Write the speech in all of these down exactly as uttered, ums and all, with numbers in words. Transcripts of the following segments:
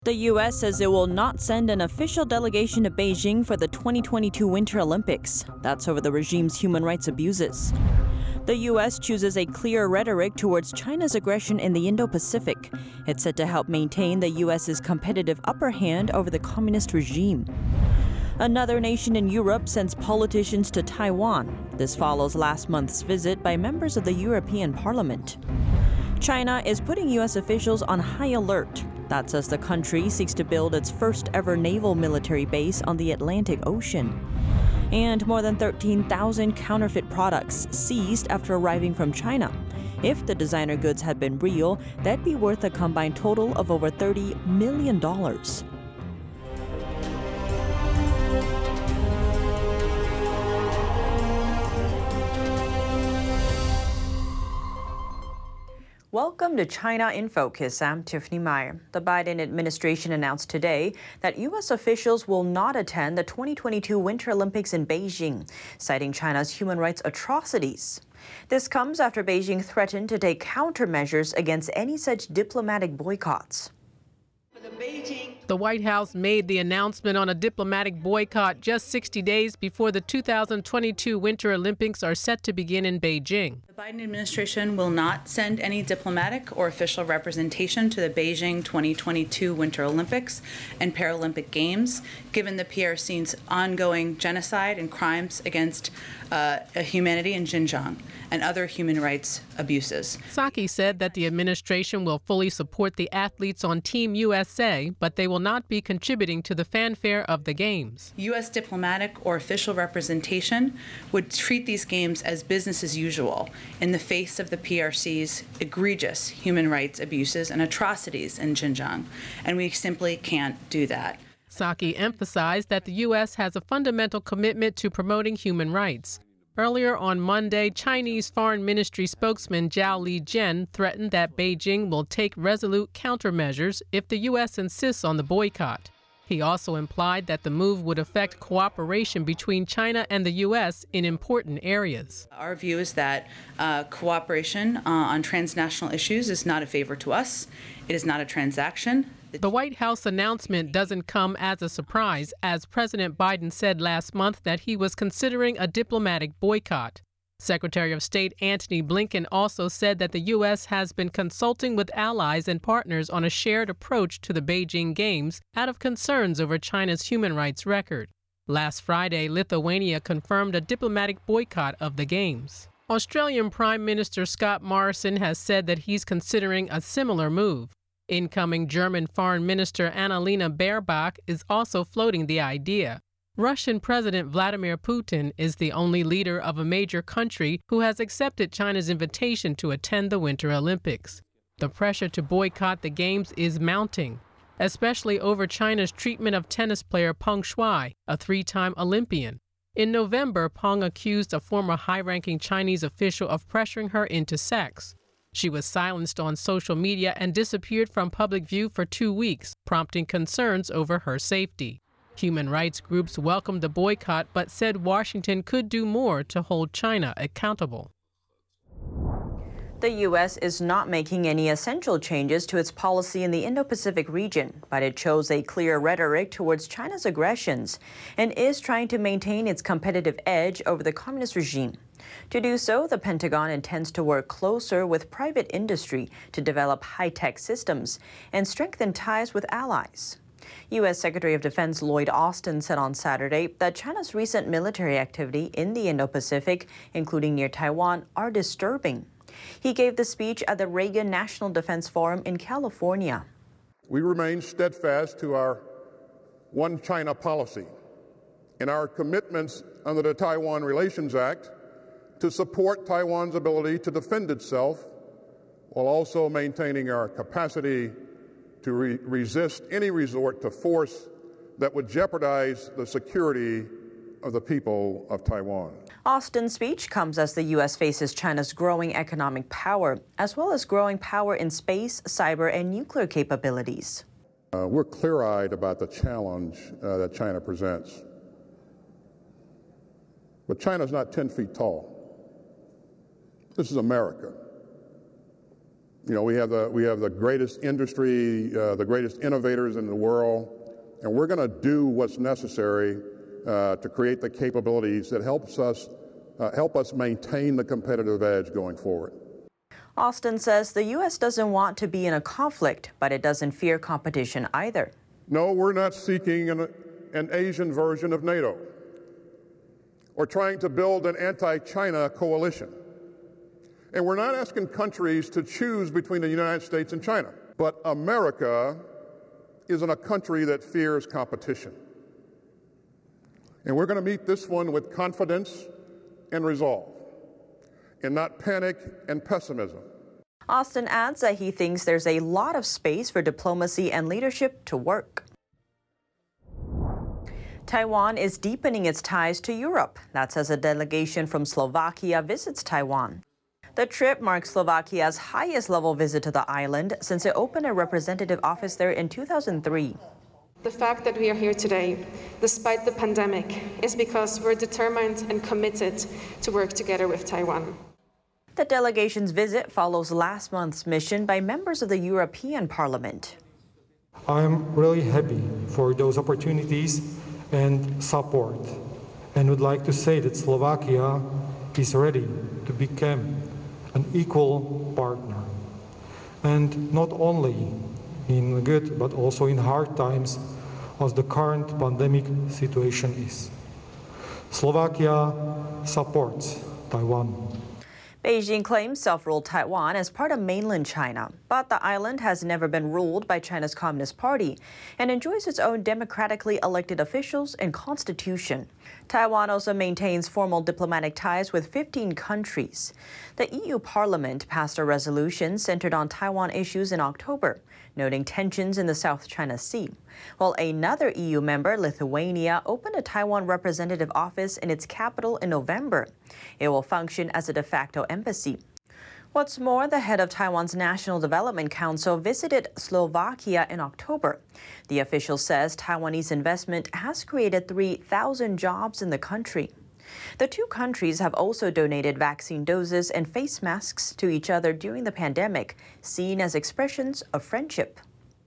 The U S says it will not send an official delegation to Beijing for the twenty twenty-two Winter Olympics. That's over the regime's human rights abuses. The U S chooses a clear rhetoric towards China's aggression in the Indo-Pacific. It's said to help maintain the U S's competitive upper hand over the communist regime. Another nation in Europe sends politicians to Taiwan. This follows last month's visit by members of the European Parliament. China is putting U S officials on high alert. That's as the country seeks to build its first ever naval military base on the Atlantic Ocean. And more than thirteen thousand counterfeit products seized after arriving from China. If the designer goods had been real, that'd be worth a combined total of over thirty million dollars. Welcome to China in Focus. I'm Tiffany Meyer. The Biden administration announced today that U S officials will not attend the twenty twenty-two Winter Olympics in Beijing, citing China's human rights atrocities. This comes after Beijing threatened to take countermeasures against any such diplomatic boycotts. The White House made the announcement on a diplomatic boycott just sixty days before the two thousand twenty-two Winter Olympics are set to begin in Beijing. The Biden administration will not send any diplomatic or official representation to the Beijing twenty twenty-two Winter Olympics and Paralympic Games, given the P R C's ongoing genocide and crimes against uh, humanity in Xinjiang and other human rights abuses. Psaki said that the administration will fully support the athletes on Team U S A, but they will not be contributing to the fanfare of the Games. U S diplomatic or official representation would treat these games as business as usual in the face of the P R C's egregious human rights abuses and atrocities in Xinjiang, and we simply can't do that. Psaki emphasized that the U S has a fundamental commitment to promoting human rights. Earlier on Monday, Chinese Foreign Ministry spokesman Zhao Lijian threatened that Beijing will take resolute countermeasures if the U S insists on the boycott. He also implied that the move would affect cooperation between China and the U S in important areas. Our view is that uh, cooperation uh, on transnational issues is not a favor to us. It is not a transaction. The White House announcement doesn't come as a surprise, as President Biden said last month that he was considering a diplomatic boycott. Secretary of State Antony Blinken also said that the U S has been consulting with allies and partners on a shared approach to the Beijing Games out of concerns over China's human rights record. Last Friday, Lithuania confirmed a diplomatic boycott of the Games. Australian Prime Minister Scott Morrison has said that he's considering a similar move. Incoming German Foreign Minister Annalena Baerbock is also floating the idea. Russian President Vladimir Putin is the only leader of a major country who has accepted China's invitation to attend the Winter Olympics. The pressure to boycott the Games is mounting, especially over China's treatment of tennis player Peng Shuai, a three-time Olympian. In November, Peng accused a former high-ranking Chinese official of pressuring her into sex. She was silenced on social media and disappeared from public view for two weeks, prompting concerns over her safety. Human rights groups welcomed the boycott but said Washington could do more to hold China accountable. The U S is not making any essential changes to its policy in the Indo-Pacific region, but it chose a clear rhetoric towards China's aggressions and is trying to maintain its competitive edge over the communist regime. To do so, the Pentagon intends to work closer with private industry to develop high-tech systems and strengthen ties with allies. U S Secretary of Defense Lloyd Austin said on Saturday that China's recent military activity in the Indo-Pacific, including near Taiwan, are disturbing. He gave the speech at the Reagan National Defense Forum in California. We remain steadfast to our One China policy and our commitments under the Taiwan Relations Act to support Taiwan's ability to defend itself while also maintaining our capacity to re- resist any resort to force that would jeopardize the security of the people of Taiwan. Austin's speech comes as the U S faces China's growing economic power, as well as growing power in space, cyber, and nuclear capabilities. Uh, we're clear-eyed about the challenge uh, that China presents. But China's not ten feet tall. This is America. You know, we have the, we have the greatest industry, uh, the greatest innovators in the world, and we're going to do what's necessary uh, to create the capabilities that helps us, uh, help us maintain the competitive edge going forward. Austin says the U S doesn't want to be in a conflict, but it doesn't fear competition either. No, we're not seeking an, an Asian version of NATO or trying to build an anti-China coalition. And we're not asking countries to choose between the United States and China. But America isn't a country that fears competition. And we're going to meet this one with confidence and resolve, and not panic and pessimism. Austin adds that he thinks there's a lot of space for diplomacy and leadership to work. Taiwan is deepening its ties to Europe. That's as a delegation from Slovakia visits Taiwan. The trip marks Slovakia's highest-level visit to the island since it opened a representative office there in two thousand three. The fact that we are here today, despite the pandemic, is because we're determined and committed to work together with Taiwan. The delegation's visit follows last month's mission by members of the European Parliament. I'm really happy for those opportunities and support, and would like to say that Slovakia is ready to become an equal partner, and not only in good but also in hard times as the current pandemic situation is. Slovakia supports Taiwan. Beijing claims self-ruled Taiwan as part of mainland China, but the island has never been ruled by China's Communist Party and enjoys its own democratically elected officials and constitution. Taiwan also maintains formal diplomatic ties with fifteen countries. The E U Parliament passed a resolution centered on Taiwan issues in October, noting tensions in the South China Sea, while another E U member, Lithuania, opened a Taiwan representative office in its capital in November. It will function as a de facto embassy. What's more, the head of Taiwan's National Development Council visited Slovakia in October. The official says Taiwanese investment has created three thousand jobs in the country. The two countries have also donated vaccine doses and face masks to each other during the pandemic, seen as expressions of friendship.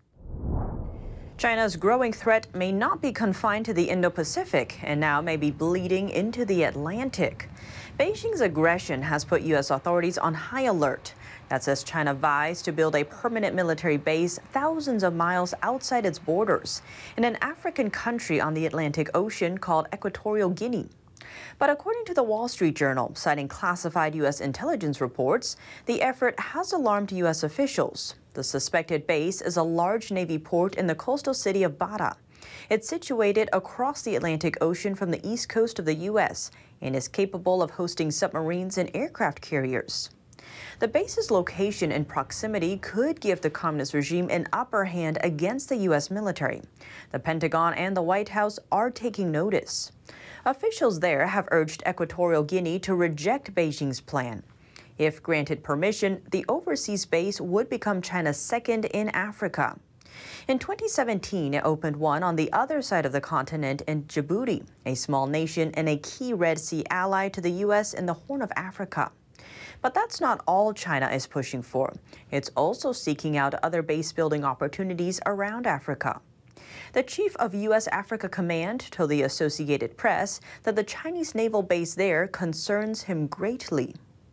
China's growing threat may not be confined to the Indo-Pacific and now may be bleeding into the Atlantic. Beijing's aggression has put U S authorities on high alert. That's as China vies to build a permanent military base thousands of miles outside its borders in an African country on the Atlantic Ocean called Equatorial Guinea. But according to the Wall Street Journal, citing classified U S intelligence reports, the effort has alarmed U S officials. The suspected base is a large Navy port in the coastal city of Bara. It's situated across the Atlantic Ocean from the east coast of the U S and is capable of hosting submarines and aircraft carriers. The base's location and proximity could give the communist regime an upper hand against the U S military. The Pentagon and the White House are taking notice. Officials there have urged Equatorial Guinea to reject Beijing's plan. If granted permission, the overseas base would become China's second in Africa. In twenty seventeen, it opened one on the other side of the continent in Djibouti, a small nation and a key Red Sea ally to the U S in the Horn of Africa. But that's not all China is pushing for. It's also seeking out other base-building opportunities around Africa. The chief of U S Africa Command told the Associated Press that the Chinese naval base there concerns him greatly.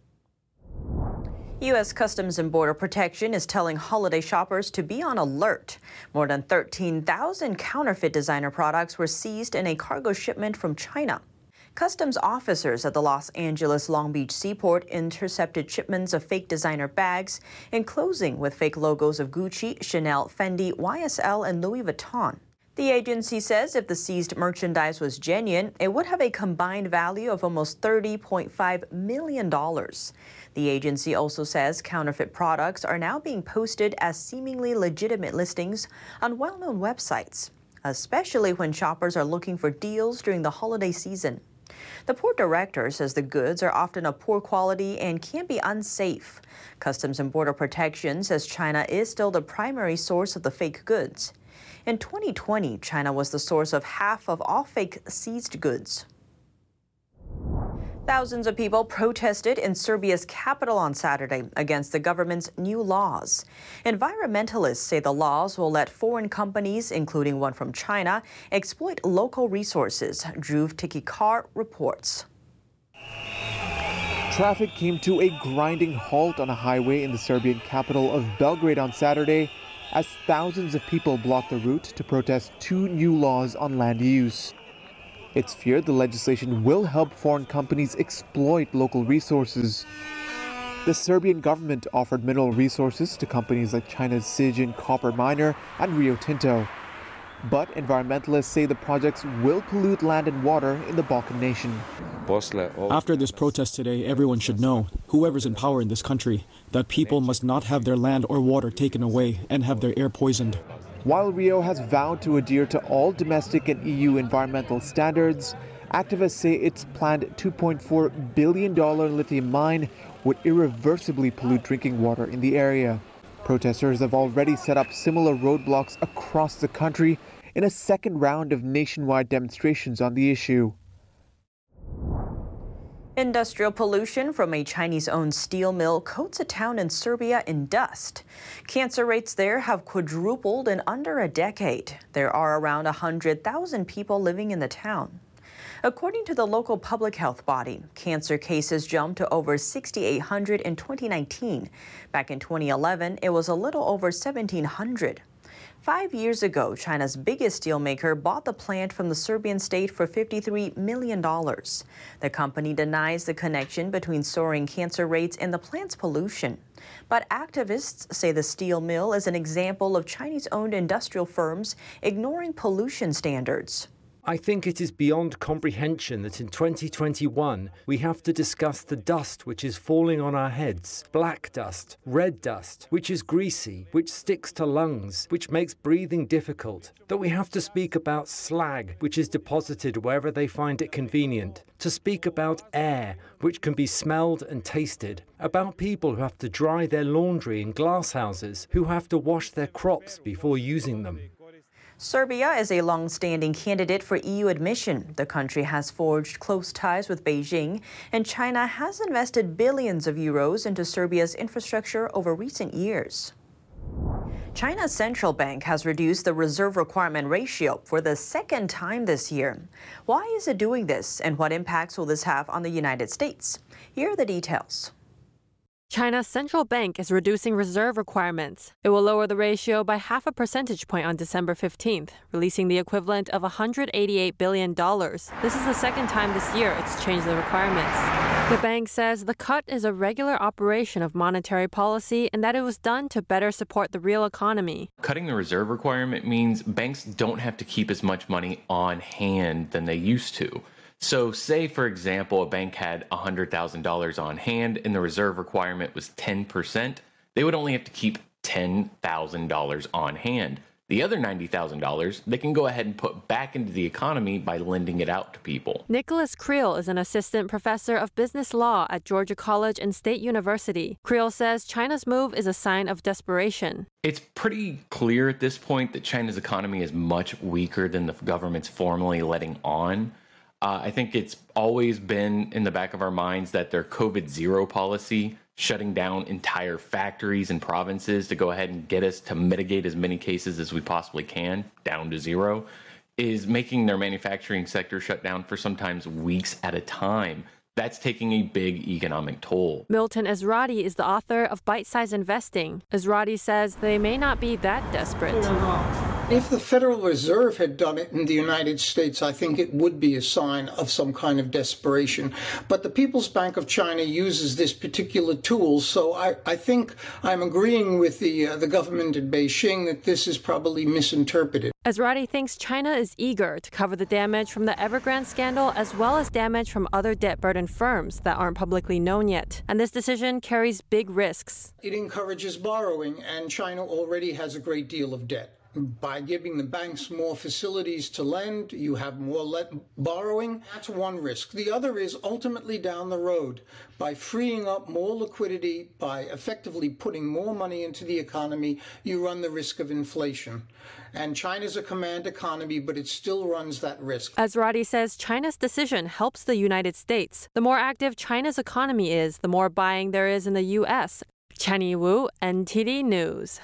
U S Customs and Border Protection is telling holiday shoppers to be on alert. More than thirteen thousand counterfeit designer products were seized in a cargo shipment from China. Customs officers at the Los Angeles Long Beach Seaport intercepted shipments of fake designer bags and clothing with fake logos of Gucci, Chanel, Fendi, Y S L, and Louis Vuitton. The agency says if the seized merchandise was genuine, it would have a combined value of almost thirty point five million dollars. The agency also says counterfeit products are now being posted as seemingly legitimate listings on well-known websites, especially when shoppers are looking for deals during the holiday season. The port director says the goods are often of poor quality and can be unsafe. Customs and Border Protection says China is still the primary source of the fake goods. In twenty twenty, China was the source of half of all fake seized goods. Thousands of people protested in Serbia's capital on Saturday against the government's new laws. Environmentalists say the laws will let foreign companies, including one from China, exploit local resources. Dhruv Tikikar reports. Traffic came to a grinding halt on a highway in the Serbian capital of Belgrade on Saturday as thousands of people blocked the route to protest two new laws on land use. It's feared the legislation will help foreign companies exploit local resources. The Serbian government offered mineral resources to companies like China's Zijin copper miner and Rio Tinto. But environmentalists say the projects will pollute land and water in the Balkan nation. After this protest today, everyone should know, whoever's in power in this country, that people must not have their land or water taken away and have their air poisoned. While Rio has vowed to adhere to all domestic and E U environmental standards, activists say its planned two point four billion dollars lithium mine would irreversibly pollute drinking water in the area. Protesters have already set up similar roadblocks across the country in a second round of nationwide demonstrations on the issue. Industrial pollution from a Chinese-owned steel mill coats a town in Serbia in dust. Cancer rates there have quadrupled in under a decade. There are around one hundred thousand people living in the town. According to the local public health body, cancer cases jumped to over six thousand eight hundred in twenty nineteen. Back in twenty eleven, it was a little over seventeen hundred. Five years ago, China's biggest steelmaker bought the plant from the Serbian state for fifty-three million dollars. The company denies the connection between soaring cancer rates and the plant's pollution. But activists say the steel mill is an example of Chinese-owned industrial firms ignoring pollution standards. I think it is beyond comprehension that in twenty twenty-one we have to discuss the dust which is falling on our heads. Black dust, red dust, which is greasy, which sticks to lungs, which makes breathing difficult. That we have to speak about slag, which is deposited wherever they find it convenient. To speak about air, which can be smelled and tasted. About people who have to dry their laundry in glass houses, who have to wash their crops before using them. Serbia is a long-standing candidate for E U admission. The country has forged close ties with Beijing, and China has invested billions of euros into Serbia's infrastructure over recent years. China's central bank has reduced the reserve requirement ratio for the second time this year. Why is it doing this, and what impacts will this have on the United States? Here are the details. China's central bank is reducing reserve requirements. It will lower the ratio by half a percentage point on December fifteenth, releasing the equivalent of one hundred eighty-eight billion dollars. This is the second time this year it's changed the requirements. The bank says the cut is a regular operation of monetary policy and that it was done to better support the real economy. Cutting the reserve requirement means banks don't have to keep as much money on hand than they used to. So say, for example, a bank had one hundred thousand dollars on hand and the reserve requirement was ten percent. They would only have to keep ten thousand dollars on hand. The other ninety thousand dollars they can go ahead and put back into the economy by lending it out to people. Nicholas Creel is an assistant professor of business law at Georgia College and State University. Creel says China's move is a sign of desperation. It's pretty clear at this point that China's economy is much weaker than the government's formally letting on. Uh, I think it's always been in the back of our minds that their COVID zero policy, shutting down entire factories and provinces to go ahead and get us to mitigate as many cases as we possibly can down to zero, is making their manufacturing sector shut down for sometimes weeks at a time. That's taking a big economic toll. Milton Ezrati is the author of Bite Size Investing. Ezrati says they may not be that desperate. If the Federal Reserve had done it in the United States, I think it would be a sign of some kind of desperation. But the People's Bank of China uses this particular tool, so I, I think I'm agreeing with the, uh, the government in Beijing that this is probably misinterpreted. Ezrati thinks China is eager to cover the damage from the Evergrande scandal as well as damage from other debt-burdened firms that aren't publicly known yet. And this decision carries big risks. It encourages borrowing, and China already has a great deal of debt. By giving the banks more facilities to lend, you have more le- borrowing. That's one risk. The other is ultimately down the road, by freeing up more liquidity, by effectively putting more money into the economy, you run the risk of inflation. And China's a command economy, but it still runs that risk. As Roddy says, China's decision helps the United States. The more active China's economy is, the more buying there is in the U S. Chenny Wu, N T D News.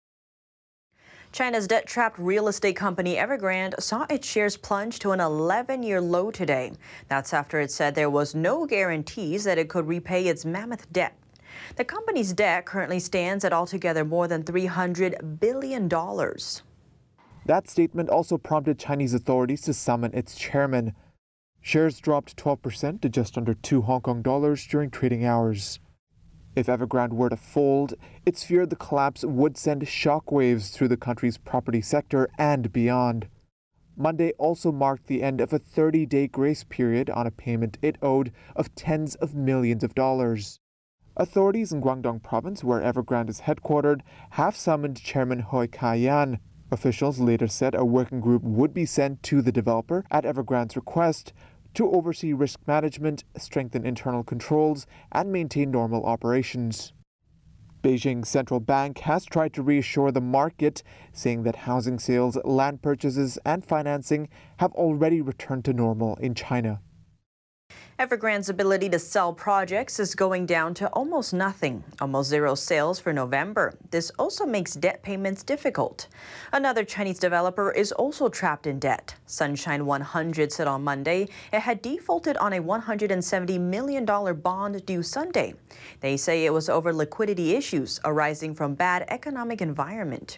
China's debt-trapped real estate company Evergrande saw its shares plunge to an eleven-year low today. That's after it said there was no guarantees that it could repay its mammoth debt. The company's debt currently stands at altogether more than three hundred billion dollars. That statement also prompted Chinese authorities to summon its chairman. Shares dropped twelve percent to just under two Hong Kong dollars during trading hours. If Evergrande were to fold, it's feared the collapse would send shockwaves through the country's property sector and beyond. Monday also marked the end of a thirty-day grace period on a payment it owed of tens of millions of dollars. Authorities in Guangdong province, where Evergrande is headquartered, have summoned Chairman Hui Ka-yan. Officials later said a working group would be sent to the developer at Evergrande's request to oversee risk management, strengthen internal controls, and maintain normal operations. Beijing's central bank has tried to reassure the market, saying that housing sales, land purchases, and financing have already returned to normal in China. Evergrande's ability to sell projects is going down to almost nothing, almost zero sales for November. This also makes debt payments difficult. Another Chinese developer is also trapped in debt. Sunshine one hundred said on Monday it had defaulted on a one hundred seventy million dollars bond due Sunday. They say it was over liquidity issues arising from bad economic environment.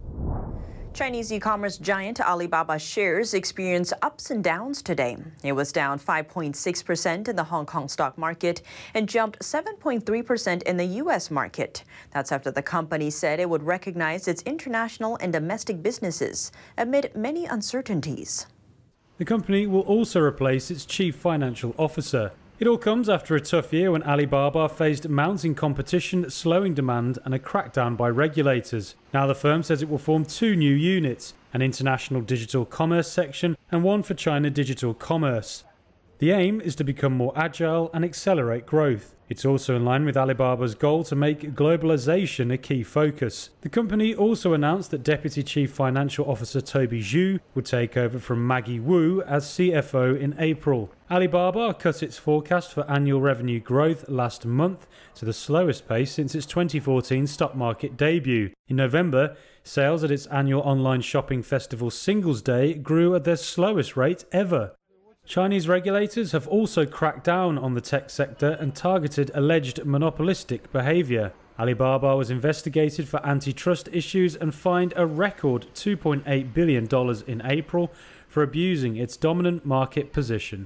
Chinese e-commerce giant Alibaba shares experienced ups and downs today. It was down five point six percent in the Hong Kong stock market and jumped seven point three percent in the U S market. That's after the company said it would recognize its international and domestic businesses amid many uncertainties. The company will also replace its chief financial officer. It all comes after a tough year when Alibaba faced mounting competition, slowing demand, and a crackdown by regulators. Now the firm says it will form two new units, an international digital commerce section and one for China digital commerce. The aim is to become more agile and accelerate growth. It's also in line with Alibaba's goal to make globalization a key focus. The company also announced that Deputy Chief Financial Officer Toby Xu would take over from Maggie Wu as C F O in April. Alibaba cut its forecast for annual revenue growth last month to the slowest pace since its twenty fourteen stock market debut. In November, sales at its annual online shopping festival Singles Day grew at their slowest rate ever. Chinese regulators have also cracked down on the tech sector and targeted alleged monopolistic behaviour. Alibaba was investigated for antitrust issues and fined a record two point eight billion dollars in April for abusing its dominant market position.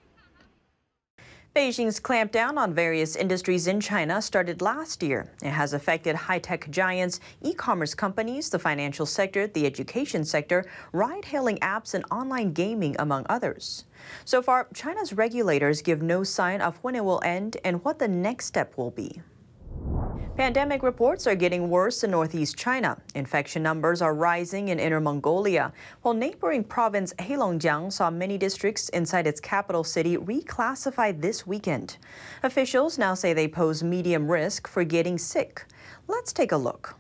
Beijing's clampdown on various industries in China started last year. It has affected high-tech giants, e-commerce companies, the financial sector, the education sector, ride-hailing apps, and online gaming, among others. So far, China's regulators give no sign of when it will end and what the next step will be. Pandemic reports are getting worse in northeast China. Infection numbers are rising in Inner Mongolia, while neighboring province Heilongjiang saw many districts inside its capital city reclassified this weekend. Officials now say they pose medium risk for getting sick. Let's take a look.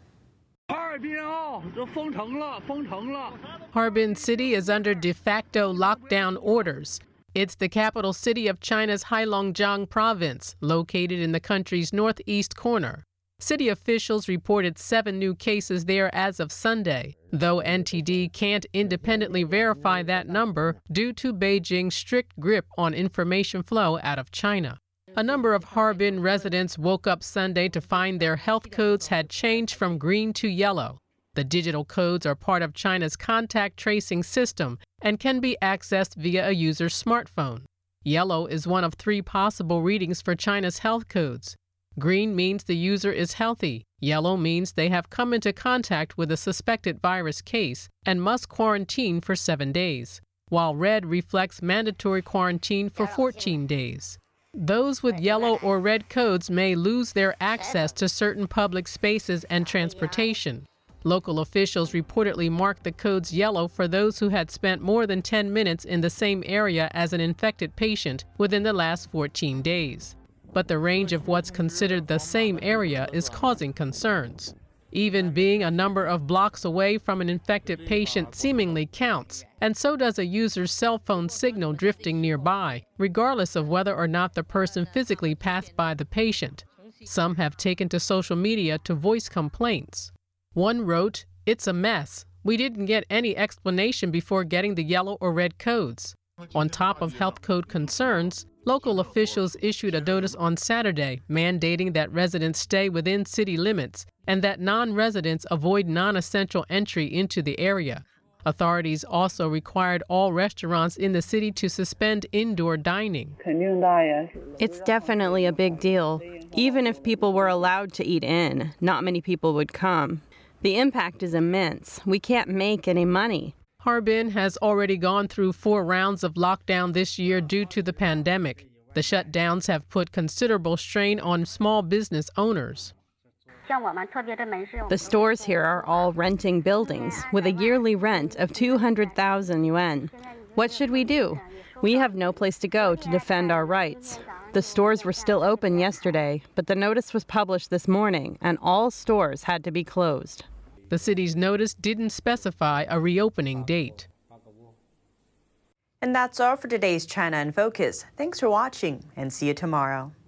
Harbin City is under de facto lockdown orders. It's the capital city of China's Heilongjiang province, located in the country's northeast corner. City officials reported seven new cases there as of Sunday, though N T D can't independently verify that number due to Beijing's strict grip on information flow out of China. A number of Harbin residents woke up Sunday to find their health codes had changed from green to yellow. The digital codes are part of China's contact tracing system and can be accessed via a user's smartphone. Yellow is one of three possible readings for China's health codes. Green means the user is healthy. Yellow means they have come into contact with a suspected virus case and must quarantine for seven days, while red reflects mandatory quarantine for fourteen days. Those with yellow or red codes may lose their access to certain public spaces and transportation. Local officials reportedly marked the codes yellow for those who had spent more than ten minutes in the same area as an infected patient within the last fourteen days. But the range of what's considered the same area is causing concerns. Even being a number of blocks away from an infected patient seemingly counts, and so does a user's cell phone signal drifting nearby, regardless of whether or not the person physically passed by the patient. Some have taken to social media to voice complaints. One wrote, "It's a mess. We didn't get any explanation before getting the yellow or red codes." On top of health code concerns, local officials issued a notice on Saturday mandating that residents stay within city limits and that non-residents avoid non-essential entry into the area. Authorities also required all restaurants in the city to suspend indoor dining. It's definitely a big deal. Even if people were allowed to eat in, not many people would come. The impact is immense. We can't make any money. Harbin has already gone through four rounds of lockdown this year due to the pandemic. The shutdowns have put considerable strain on small business owners. The stores here are all renting buildings with a yearly rent of two hundred thousand yuan. What should we do? We have no place to go to defend our rights. The stores were still open yesterday, but the notice was published this morning and all stores had to be closed. The city's notice didn't specify a reopening date. And that's all for today's China in Focus. Thanks for watching and see you tomorrow.